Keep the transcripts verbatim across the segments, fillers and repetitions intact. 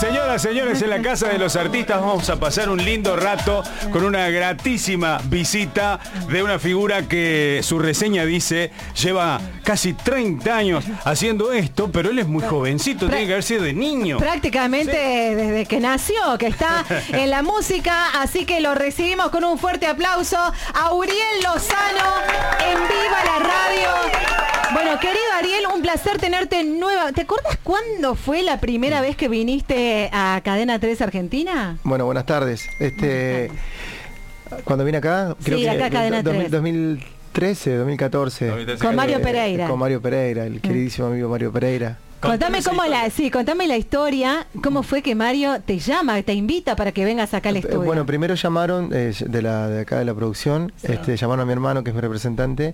Señoras, señores, en la Casa de los Artistas vamos a pasar un lindo rato con una gratísima visita de una figura que su reseña dice lleva casi treinta años haciendo esto, pero él es muy jovencito, tiene que haber sido de niño. Prácticamente sí. Desde que nació, que está en la música, así que lo recibimos con un fuerte aplauso a Uriel Lozano en Viva la Radio. Bueno, querido Ariel, un placer tenerte nueva. ¿Te acuerdas cuándo fue la primera vez que viniste a Cadena tres Argentina? Bueno, buenas tardes. Este, buenas tardes. Cuando vine acá, creo sí, que acá Cadena do, dos mil trece, dos mil catorce. Con Mario eh, Pereira. Con Mario Pereira, el queridísimo amigo Mario Pereira. Contame cómo la, sí, contame la historia, cómo fue que Mario te llama, te invita para que vengas acá al estudio. Bueno, primero llamaron eh, de la de acá de la producción, sí. este, llamaron a mi hermano que es mi representante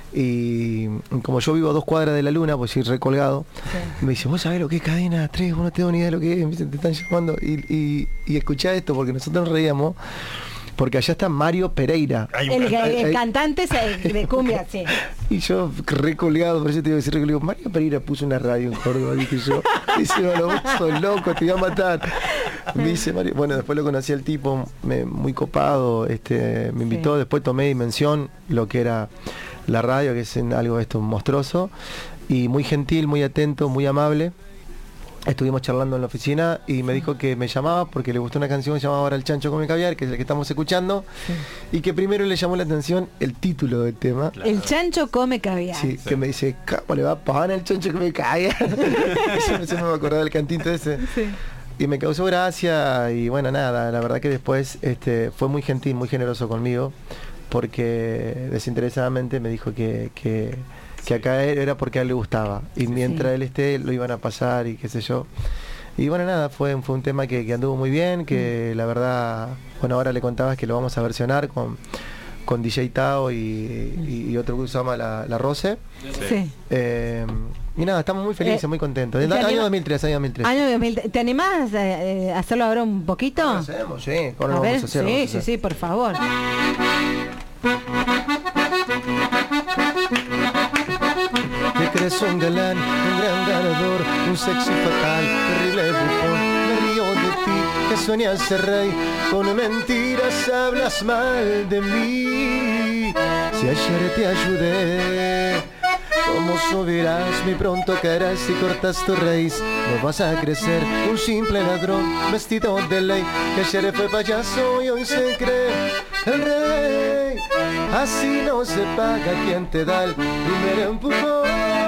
y como yo vivo a dos cuadras de la luna, pues ir recolgado, sí. me dice, ¿vos sabés lo que es Cadena tres? Vos no tengo ni idea de lo que es, me dice, te están llamando y, y, y escuchá esto porque nosotros nos reíamos. Porque allá está Mario Pereira. El, el, el cantante de cumbia, sí. Y yo recolgado, por eso te iba a decir recolgado. Mario Pereira puso una radio en Córdoba, dije yo. Dice, bueno, vos sos loco, te iba a matar. Me dice Mario, bueno, después lo conocí al tipo, me, muy copado, este, me invitó, sí. Después tomé dimensión, lo que era la radio, que es algo esto monstruoso, y muy gentil, muy atento, muy amable. Estuvimos charlando en la oficina y me dijo que me llamaba porque le gustó una canción que se llamaba Ahora el chancho come caviar, que es la que estamos escuchando, sí. Y que primero le llamó la atención el título del tema. Claro. El chancho come caviar. Sí, sí. Que me dice, ¿cómo le va a pagar el chancho come caviar? Yo se me acordaba del cantito ese. Sí. Y me causó gracia y bueno, nada, la verdad que después este, fue muy gentil, muy generoso conmigo, porque desinteresadamente me dijo que... que que acá era porque a él le gustaba y mientras sí. él esté lo iban a pasar y qué sé yo, y bueno, nada, fue, fue un tema que, que anduvo muy bien, que mm. la verdad, bueno, ahora le contabas que lo vamos a versionar con con D J Tao y, y, y otro que se llama La, la Rose, sí. eh, y nada, estamos muy felices, eh, muy contentos. Del año anima... dos mil tres, año dos mil tres. Año dos mil tres. ¿Te animás a hacerlo ahora un poquito? Lo hacemos, sí. A ver, a hacer, sí, sí, sí, por favor. Te crees un galán, un gran ganador, un sexy fatal, terrible bufón. Me río de ti, que sueñas ser rey, con mentiras hablas mal de mí. Si ayer te ayudé, ¿cómo subirás? Muy pronto caerás y cortas tu raíz. No vas a crecer, un simple ladrón vestido de ley, que ayer fue payaso y hoy se cree el rey. Así no se paga quien te da el primer empujón.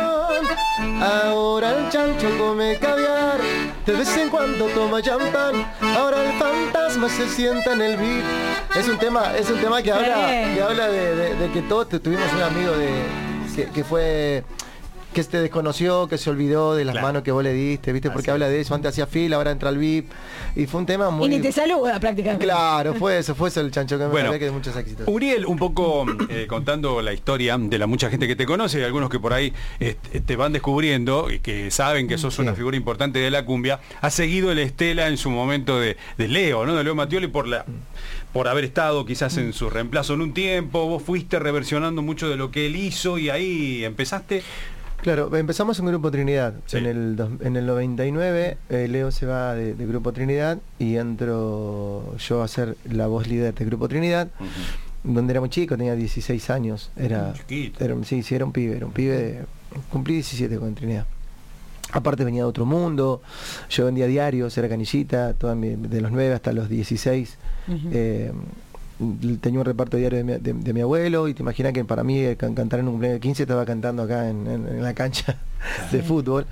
Ahora el chancho come caviar, de vez en cuando toma champán. Ahora el fantasma se sienta en el beat. Es un tema, es un tema que habla, que habla de, de, de que todos tuvimos un amigo de que, que fue que te desconoció, que se olvidó de las claro. manos que vos le diste, ¿viste? Porque Así habla de eso, antes hacía fila, ahora entra al V I P. Y fue un tema muy... Y ni te saluda prácticamente. Claro, fue eso, fue eso el chancho que me bueno, que de muchos éxitos. Uriel, un poco eh, contando la historia de la mucha gente que te conoce y algunos que por ahí eh, te van descubriendo y que saben que sos sí. una figura importante de la cumbia, ha seguido el estela en su momento de, de Leo, ¿no? De Leo Mattioli por la... por haber estado quizás en su reemplazo en un tiempo, vos fuiste reversionando mucho de lo que él hizo y ahí empezaste... Claro, empezamos en Grupo Trinidad. Sí. En el en el noventa y nueve eh, Leo se va de, de Grupo Trinidad y entro yo a ser la voz líder de Grupo Trinidad, uh-huh. donde era muy chico, tenía dieciséis años. Era, era sí, sí, era un pibe, era un pibe de, cumplí diecisiete con Trinidad. Aparte venía de otro mundo, yo vendía diarios, era canillita, toda mi, de los nueve hasta los dieciséis. Uh-huh. eh, tenía un reparto diario de mi, de, de mi abuelo y te imaginas que para mí can, cantar en un cumpleaños de quince estaba cantando acá en, en, en la cancha sí. de fútbol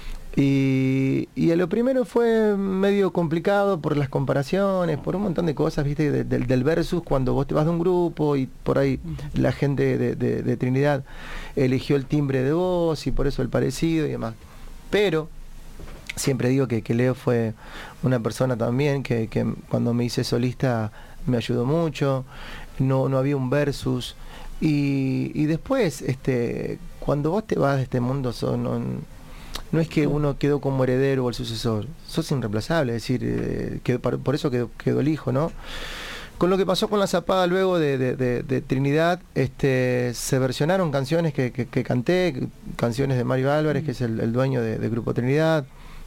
y, y a lo primero fue medio complicado por las comparaciones, por un montón de cosas, viste, de, de, del versus, cuando vos te vas de un grupo y por ahí uh-huh. la gente de, de, de Trinidad eligió el timbre de voz y por eso el parecido y demás, pero siempre digo que, que Leo fue una persona también que, que cuando me hice solista me ayudó mucho, no, no había un versus y, y después este cuando vos te vas de este mundo son, no, no es que uno quedó como heredero o el sucesor, sos irreemplazable, es decir, eh, que, por eso quedó, quedó el hijo, ¿no? Con lo que pasó con La Zapada luego de, de, de, de Trinidad, este, se versionaron canciones que, que, que canté, canciones de Mario Álvarez, que es el, el dueño de, de Grupo Trinidad,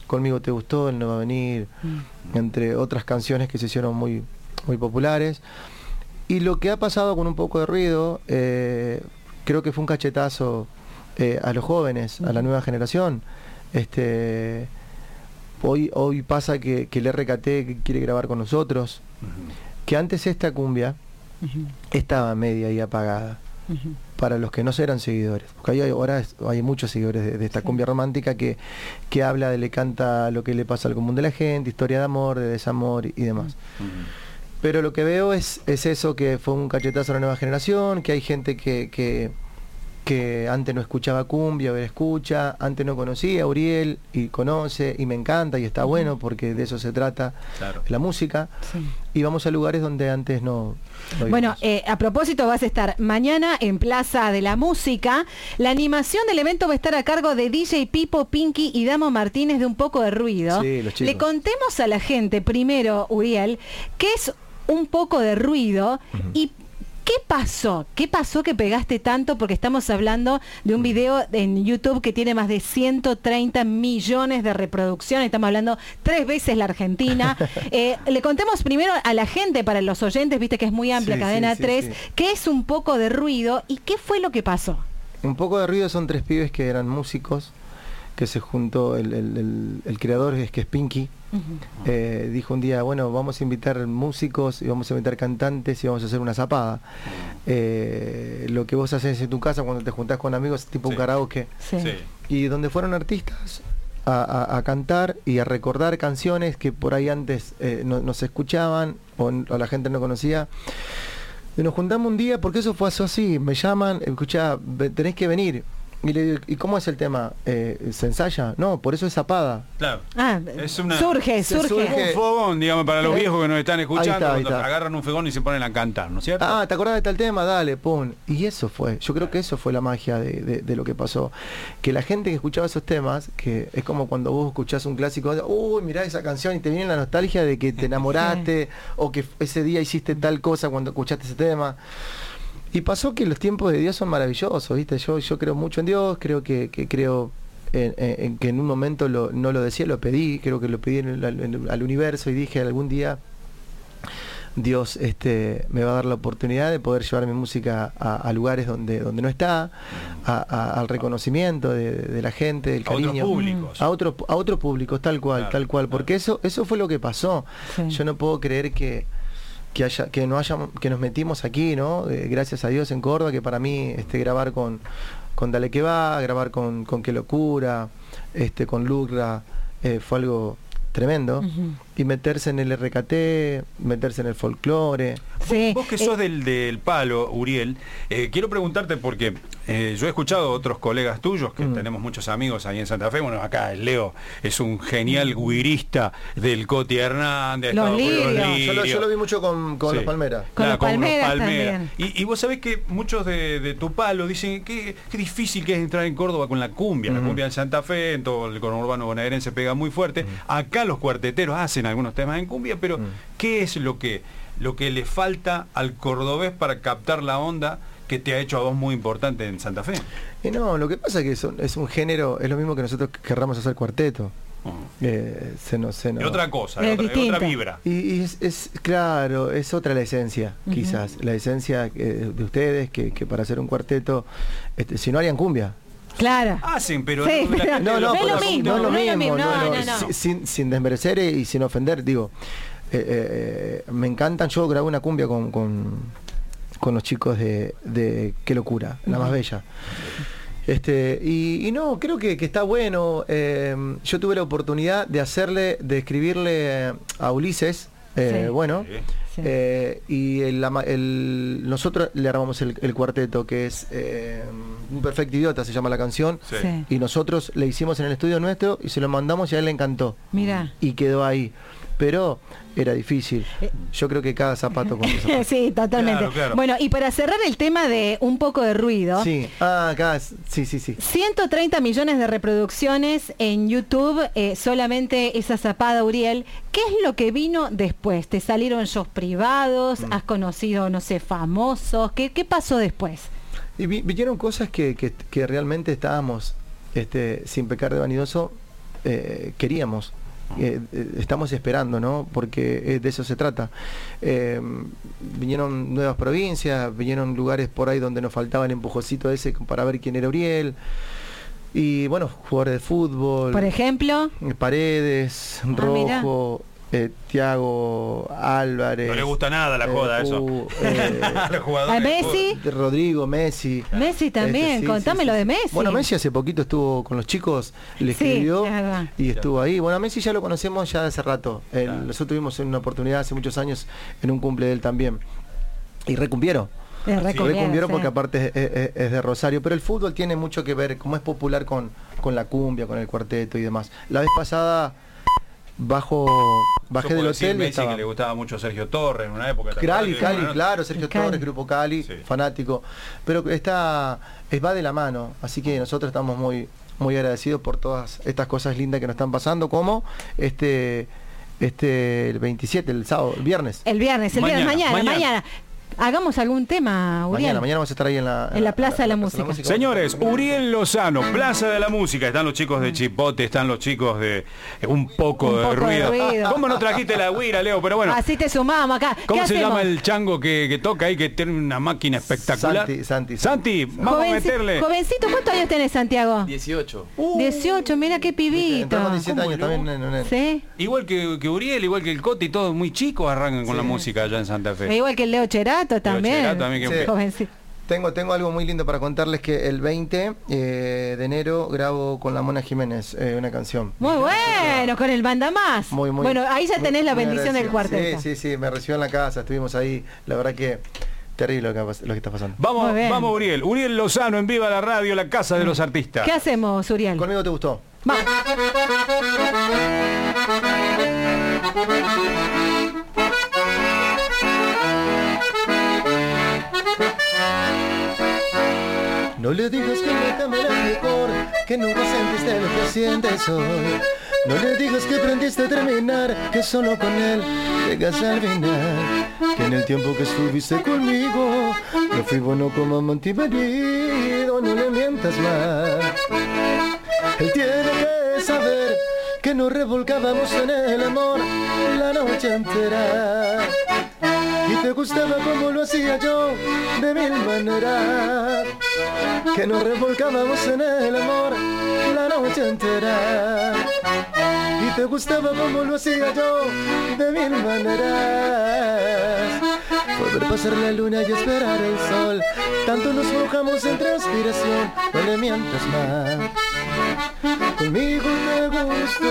Conmigo te gustó, Él no va a venir, mm. entre otras canciones que se hicieron muy, muy populares. Y lo que ha pasado con Un poco de ruido, eh, creo que fue un cachetazo eh, a los jóvenes, mm. a la nueva generación. Este, hoy, hoy pasa que, que el R K T quiere grabar con nosotros, uh-huh. que antes esta cumbia uh-huh. estaba media y apagada. Uh-huh. Para los que no eran seguidores, porque hay, ahora es, hay muchos seguidores de, de esta sí. cumbia romántica que, que habla, de, le canta lo que le pasa al común de la gente, historia de amor, de desamor y, y demás. Uh-huh. Pero lo que veo es, es eso, que fue un cachetazo a la nueva generación, que hay gente que, que, que antes no escuchaba cumbia, ahora escucha, antes no conocía a Uriel y conoce, y me encanta y está uh-huh. bueno, porque de eso se trata claro. la música. Sí. Y vamos a lugares donde antes no... no bueno, eh, a propósito, vas a estar mañana en Plaza de la Música. La animación del evento va a estar a cargo de D J Pipo, Pinky y Damo Martínez de Un poco de ruido. Sí, los chicos. Le contemos a la gente, primero, Uriel, qué es Un poco de ruido uh-huh. y ¿qué pasó? ¿Qué pasó que pegaste tanto? Porque estamos hablando de un video en YouTube que tiene más de ciento treinta millones de reproducciones. Estamos hablando tres veces la Argentina. eh, le contemos primero a la gente, para los oyentes, viste que es muy amplia, sí, Cadena sí, sí, tres, sí. ¿qué es Un poco de ruido y qué fue lo que pasó? Un poco de ruido son tres pibes que eran músicos, que se juntó, el, el, el, el creador es que es Pinky. Uh-huh. eh, dijo un día, bueno, vamos a invitar músicos y vamos a invitar cantantes y vamos a hacer una zapada. Eh, lo que vos haces en tu casa cuando te juntás con amigos, tipo sí. un karaoke. Sí. Sí. Y donde fueron artistas a, a, a cantar y a recordar canciones que por ahí antes eh, no, no se escuchaban o, o la gente no conocía. Y nos juntamos un día, porque eso fue así, me llaman, escuchá, tenés que venir. Y, le, ¿Y cómo es el tema? Eh, ¿Se ensaya? No, por eso es zapada. Claro. Ah, es una, surge, surge. surge. Un fogón, digamos, para los viejos que nos están escuchando, ahí está, ahí cuando está. agarran un fogón y se ponen a cantar, ¿no es cierto? Ah, ¿te acordás de tal tema? Dale, pum. Y eso fue, yo creo que eso fue la magia de, de, de lo que pasó. Que la gente que escuchaba esos temas, que es como cuando vos escuchás un clásico, uy, mirá esa canción y te viene la nostalgia de que te enamoraste o que ese día hiciste tal cosa cuando escuchaste ese tema. Y pasó que los tiempos de Dios son maravillosos, ¿viste? Yo, yo creo mucho en Dios, creo que, que creo en, en, en que en un momento lo, no lo decía, lo pedí, creo que lo pedí en el, en, al universo y dije algún día Dios este, me va a dar la oportunidad de poder llevar mi música a, a lugares donde, donde no está, a, a, al reconocimiento de, de la gente, del cariño. A otros públicos. A otros a otro públicos, tal cual, claro, tal cual, porque claro. eso, eso fue lo que pasó. Sí. Yo no puedo creer que que haya que no haya que nos metimos aquí, ¿no? Eh, gracias a Dios en Córdoba, que para mí este grabar con con Dale que va, grabar con con Qué locura, este con Lucra, eh, fue algo tremendo. Uh-huh. Y meterse en el R K T, meterse en el folclore. Sí. Vos, vos que sos eh, del, del palo, Uriel, eh, quiero preguntarte porque eh, yo he escuchado a otros colegas tuyos, que mm. tenemos muchos amigos ahí en Santa Fe. Bueno, acá el Leo es un genial guirista del Coti Hernández. Los lirios. Los lirios. Yo, lo, yo lo vi mucho con, con sí. los Palmeras. Con, claro, los, Palmeras con los Palmeras también. Y, y vos sabés que muchos de, de tu palo dicen que qué difícil que es entrar en Córdoba con la cumbia. Mm. La cumbia en Santa Fe, en todo el conurbano bonaerense pega muy fuerte. Mm. Acá los cuarteteros hacen algunos temas en cumbia, pero mm. ¿qué es lo que, lo que le falta al cordobés para captar la onda que te ha hecho a vos muy importante en Santa Fe? Y no, lo que pasa es que son, es un género, es lo mismo que nosotros querramos hacer cuarteto. Uh-huh. eh, se nos, se nos... Es otra cosa, es, es, otra, es otra vibra. Y, y es, es, claro, es otra la esencia, uh-huh. quizás. La esencia eh, de ustedes, que, que para hacer un cuarteto, este, si no harían cumbia. Claro. Hacen, pero sí, no, pero no, no, no, es lo mismo, no, no, no, es lo mismo, no, no, no, no, no. Sin, sin desmerecer y sin ofender, digo, eh, eh, me encantan. Yo grabé una cumbia con, con, con los chicos de, de Qué locura, la más bella. Este, y, y no, creo que, que está bueno. Eh, yo tuve la oportunidad de hacerle, de escribirle a Ulises, eh, sí. bueno. Sí. Sí. Eh, y el, el, nosotros le armamos el, el cuarteto, que es eh, Un Perfecto Idiota, se llama la canción. Sí. Sí. Y nosotros le hicimos en el estudio nuestro y se lo mandamos y a él le encantó. Mira. Y quedó ahí. Pero era difícil. Yo creo que cada zapato con zapato. Sí, totalmente. Claro, claro. Bueno, y para cerrar el tema de Un poco de ruido. Sí, ah, acá, sí, sí, sí. ciento treinta millones de reproducciones en YouTube, eh, solamente esa zapada, Uriel. ¿Qué es lo que vino después? ¿Te salieron shows privados? Mm. ¿Has conocido, no sé, famosos? ¿Qué, qué pasó después? Y vi, vinieron cosas que, que, que realmente estábamos, este, sin pecar de vanidoso, eh, queríamos. Eh, eh, estamos esperando, ¿no? Porque eh, de eso se trata. Eh, vinieron nuevas provincias, vinieron lugares por ahí donde nos faltaba el empujocito ese para ver quién era Uriel. Y bueno, jugadores de fútbol. Por ejemplo. Paredes, Ah, Rojo, eh, Thiago Álvarez. No le gusta nada la joda, eh, eso. uh, eh, Los jugadores ¿A de Messi? fútbol. de Rodrigo, Messi. Messi también, Este, sí, contámelo sí, sí. de Messi. Bueno, Messi hace poquito estuvo con los chicos, le Sí, escribió es verdad. y estuvo ahí. Bueno, a Messi ya lo conocemos ya de hace rato. Eh, Claro. Nosotros tuvimos una oportunidad hace muchos años en un cumple de él también. Y recumplieron. Es recumbiero, Recumbiero sí. porque aparte es, es- es de Rosario. Pero el fútbol tiene mucho que ver, como es popular con, con la cumbia, con el cuarteto y demás. La vez pasada bajo bajé Yo del puedo decir hotel y Messi estaba... que le gustaba mucho Sergio Torres en una época. ¿te Cali, acordás? Cali, ¿No? claro, Sergio Cali. Torres, Grupo Cali, Sí. fanático. Pero está, es, va de la mano, así que nosotros estamos muy, muy agradecidos por todas estas cosas lindas que nos están pasando, como este, este, el veintisiete, el sábado, el viernes. El viernes, el Mañana, viernes, mañana, mañana. mañana. Hagamos algún tema, Uriel. Mañana, mañana vamos a estar ahí en la, En la Plaza de la Música. Señores, Uriel Lozano, Plaza de la Música. Están los chicos de Chipote, están los chicos de eh, un poco, Un de, poco de ruido. ruido. ¿Cómo no trajiste la guira, Leo? Pero bueno, Así te sumamos acá. ¿cómo ¿Qué se hacemos? llama el chango que, que toca ahí, que tiene una máquina espectacular? Santi, Santi, Santi, vamos Jovenci- a meterle. Jovencito, ¿cuántos años tenés, Santiago? dieciocho. dieciocho, mira qué pibito. Entramos diecisiete años también en, en- Sí. Igual que, que Uriel, igual que el Coti, todos muy chicos arrancan con la música allá en Santa Fe. E igual que el Leo Cherato también. Cherato también, que- Sí. Jovencito. Tengo, tengo algo muy lindo para contarles, que el veinte eh, de enero grabo con la Mona Jiménez eh, una canción. Muy bueno, con el banda más. Muy, muy, bueno, ahí ya muy- tenés la muy bendición del agradecido. cuarteto. Sí, sí, sí, me recibió en la casa, estuvimos ahí, la verdad que terrible lo que, ha pas- lo que está pasando. Vamos, Muy bien. vamos Uriel. Uriel Lozano en Viva la Radio, la casa de los artistas. ¿Qué hacemos, Uriel? ¿Conmigo te gustó? Va. No le digas que me cambiará mejor, que nunca sentiste lo que sientes hoy. No le digas que aprendiste a terminar, que solo con él llegas al final. Que en el tiempo que estuviste conmigo, no fui bueno como amante y marido, no le mientas más. Él tiene que saber que nos revolcábamos en el amor la noche entera. Y te gustaba como lo hacía yo, de mil maneras. Que nos revolcábamos en el amor la noche entera. Y te gustaba como lo hacía yo, de mil maneras. Poder pasar la luna y esperar el sol, tanto nos mojamos en transpiración, no le mientas más. Conmigo te gustó.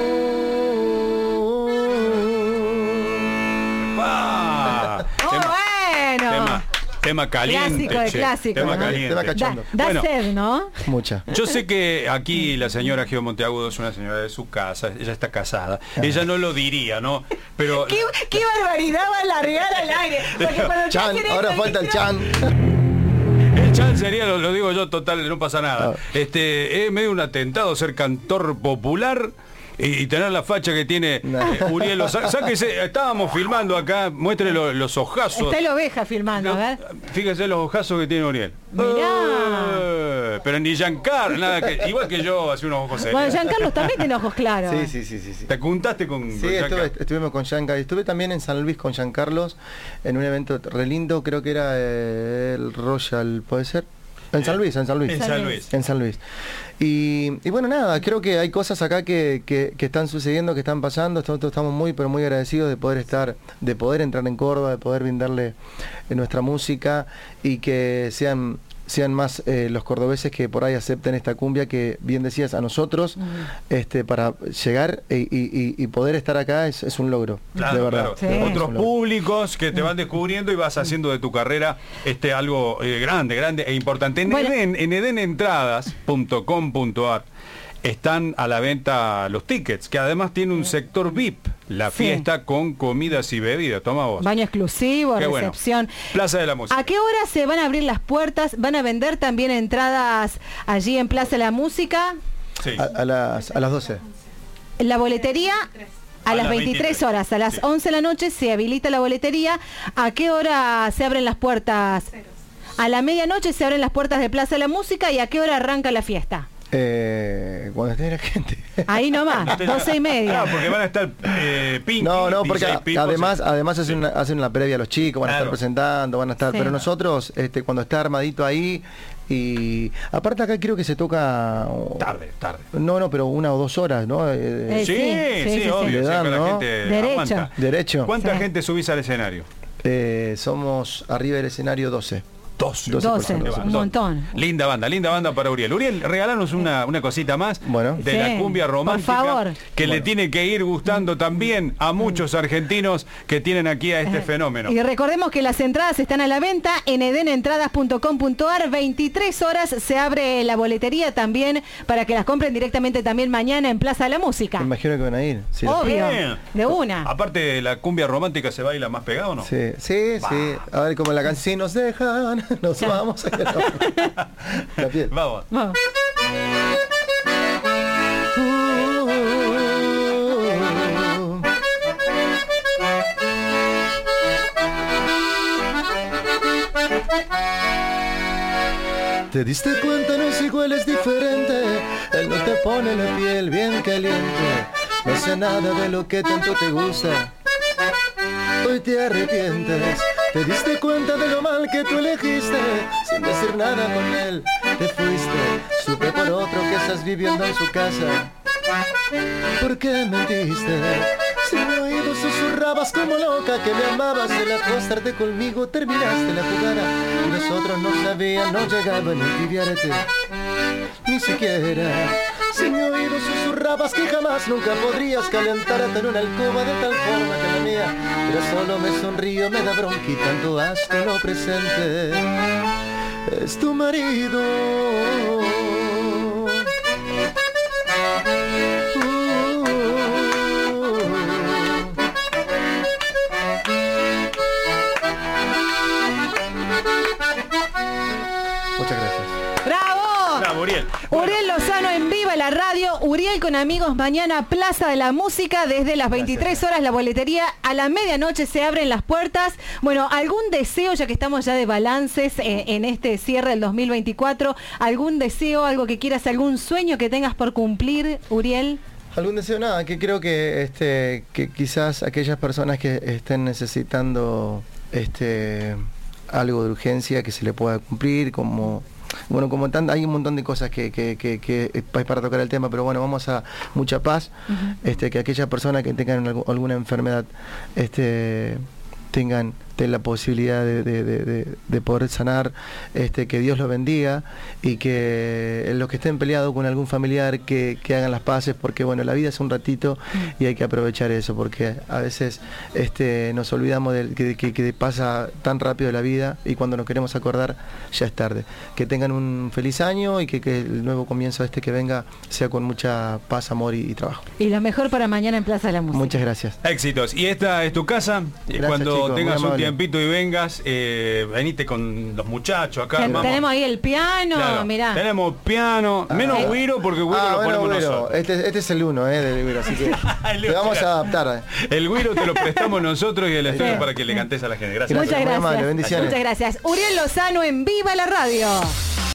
¡Ah! ¡Oh, Tema- bueno! Tema, tema caliente. Clásico de che, clásico. Tema Tema caliente. Da, cachondo. da Bueno, sed, ¿no? Mucha. yo sé que aquí la señora Geo Monteagudo es una señora de su casa, ella está casada. Ella no lo diría, ¿no? Pero ¿Qué, qué barbaridad va a largar al aire? Porque cuando te Chan, hacen ahora esto, falta el ¿viste? Chan. el chan sería, lo, lo digo yo, total, no pasa nada. Ah. Este, es medio un atentado ser cantor popular y, y tener la facha que tiene No. eh, Uriel Lozano. Sáquese, estábamos filmando acá, muestre lo- los ojazos. Está la oveja filmando, a ver. Fíjese los ojazos que tiene Uriel. Mirá. Eh, pero ni Giancar, nada que, igual que yo, hace unos ojos serios. Bueno, Giancarlo también tiene ojos claros. Sí, sí, sí, sí, sí. ¿Te juntaste con, Sí, con Giancar? estuve, estuvimos con Gianca. Estuve también en San Luis con Giancarlos en un evento re lindo, creo que era eh, el Royal, ¿puede ser? En San Luis, en San Luis. En San Luis. En San Luis. Y, y bueno, nada, creo que hay cosas acá que, que, que están sucediendo, que están pasando. Nosotros estamos muy, pero muy agradecidos de poder estar, de poder entrar en Córdoba, de poder brindarle eh, nuestra música y que sean sean más eh, los cordobeses que por ahí acepten esta cumbia que, bien decías, a nosotros, este para llegar y, y- y poder estar acá es, es un logro, Claro, de verdad. claro. Sí. De verdad, es Otros un logro. públicos que te van descubriendo y vas haciendo de tu carrera este algo eh, grande, grande e importante. En Bueno. Eden, en edenentradas punto com punto ar están a la venta los tickets, que además tiene un sector V I P, la Sí. fiesta con comidas y bebidas. Toma vos. Baño exclusivo, Qué bueno. recepción. Plaza de la Música. ¿A qué hora se van a abrir las puertas? ¿Van a vender también entradas allí en Plaza de la Música? Sí. A, a las, a las doce. La boletería a, A las las veintitrés veintitrés. horas, a las Sí. once de la noche se habilita la boletería. ¿A qué hora se abren las puertas? A la medianoche se abren las puertas de Plaza de la Música y ¿a qué hora arranca la fiesta? Eh, cuando esté la gente. Ahí nomás, doce y media. Ah, porque van a estar eh, Pinky, No, no, porque D J Pipo, además, sí. además hacen una, hacen una previa a los chicos, van Claro. a estar presentando, van a estar, Sí. pero nosotros, este, cuando está armadito ahí, y aparte acá creo que se toca Tarde, tarde. no, no, pero una o dos horas, ¿no? Eh, Eh, Sí, sí, sí, sí, sí, obvio. sí. o sea, que Le dan, la ¿no? gente Derecho. aguanta. Derecho. ¿Cuánta Sí. gente subís al escenario? Eh, somos arriba del escenario doce. doce. doce doce, personas. un montón. Linda banda, linda banda para Uriel. Uriel, regalarnos una, una cosita más Bueno. de Sí, la cumbia por romántica favor. que le Bueno. tiene que ir gustando también a muchos argentinos que tienen aquí a este fenómeno. Y recordemos que las entradas están a la venta en edenentradas punto com punto ar. veintitrés horas se abre la boletería también para que las compren directamente también mañana en Plaza de la Música. Me imagino que van a ir. Sí, Obvio, Bien. de una. Aparte, ¿la cumbia romántica se baila más pegado o no? sí, sí, sí. A ver, como la canción, si nos dejan, nos vamos a la piel. Vamos. Vamos. Te diste cuenta, no es igual, es diferente. Él no te pone la piel bien caliente. No hace nada de lo que tanto te gusta. Hoy te arrepientes. Te diste cuenta de lo mal que tú elegiste. Sin decir nada con él, te fuiste. Supe por otro que estás viviendo en su casa. ¿Por qué mentiste? Si mi oído susurrabas como loca que me amabas, el acostarte conmigo terminaste la jugada y nosotros no sabían, no llegaban a envidiarte ni siquiera. Si mi oído susurrabas que jamás nunca podrías calentarte en una alcoba de tal forma que la mía, pero solo me sonrío, me da bronquita, tanto asco en lo presente. Es tu marido. Muchas gracias. ¡Bravo! Bravo, Uriel. Bueno, Uriel Lozano en Viva la Radio, Uriel con amigos mañana Plaza de la Música desde las veintitrés horas la boletería, a la medianoche se abren las puertas. Bueno, algún deseo, ya que estamos ya de balances eh, en este cierre del dos mil veinticuatro, algún deseo, algo que quieras, algún sueño que tengas por cumplir, Uriel. Algún deseo, nada, que creo que este que quizás aquellas personas que estén necesitando este algo de urgencia que se le pueda cumplir, como bueno, como tan, hay un montón de cosas que, que, que, que es para tocar el tema, pero bueno, vamos a mucha paz, uh-huh. este que aquellas personas que tengan algo, alguna enfermedad este tengan la posibilidad de, de, de, de poder sanar, este que Dios los bendiga y que los que estén peleados con algún familiar que, que hagan las paces, porque bueno, la vida es un ratito y hay que aprovechar eso, porque a veces este nos olvidamos de que, que, que pasa tan rápido la vida y cuando nos queremos acordar ya es tarde. Que tengan un feliz año y que, que el nuevo comienzo este que venga sea con mucha paz, amor y, y trabajo. Y lo mejor para mañana en Plaza de la Música. Muchas gracias. Éxitos. Y esta es tu casa. Gracias, Cuando chicos, tengas un tiempito y vengas, eh, venite con los muchachos acá. Ten, tenemos ahí el piano, claro, mirá. Tenemos piano, menos Ah, Guiro, porque Guiro ah, lo bueno, ponemos Güiro. nosotros. Este, este es el uno, eh, del Güiro, así que te vamos a adaptar. El Guiro te lo prestamos nosotros y el estudio Sí. para que le cantes a la gente. Gracias. Muchas Muy gracias. amable, bendiciones. Muchas gracias. Uriel Lozano en Viva la Radio.